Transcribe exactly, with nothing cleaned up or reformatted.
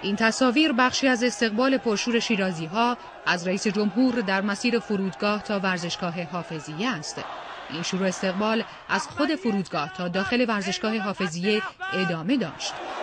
این تصاویر بخشی از استقبال پرشور شیرازی‌ها از رئیس جمهور در مسیر فرودگاه تا ورزشگاه حافظیه است. این شروع استقبال از خود فرودگاه تا داخل ورزشگاه حافظیه ادامه داشت.